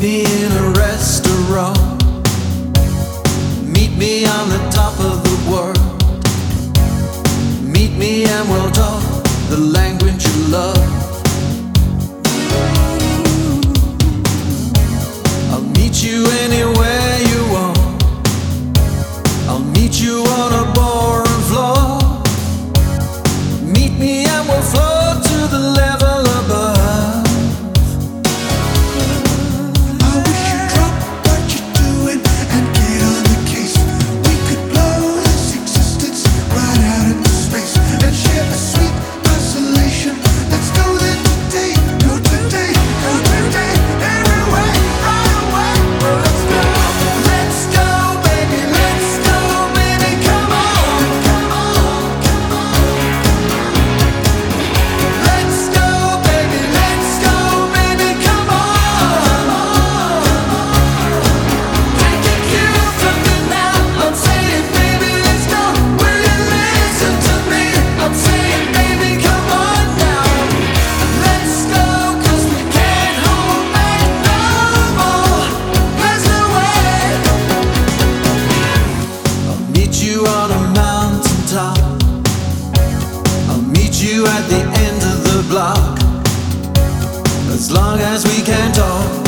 me in a restaurant. Meet me on the top of the world. Meet me and we'll talk the language you love. I'll meet you anywhere you want. I'll meet you on a barroom floor. Meet me and we'll float to the level above. I wish you'd drop what you're doing and get on the case. We could blow this existence right out into space and share a sweet isolation. Let's go there today, go today, go today, every way, right away. Well, let's go, baby, come on, come on, come on. Let's go, baby, come on. Take a cue from me now. I'm saying, baby, let's go. Will you listen to me? I'm saying, baby, come on now. Let's go, 'cause we can't hold back no more. There's no way. I'll meet you on a mountaintop. I'll meet you at the end of the block. As long as we can talk.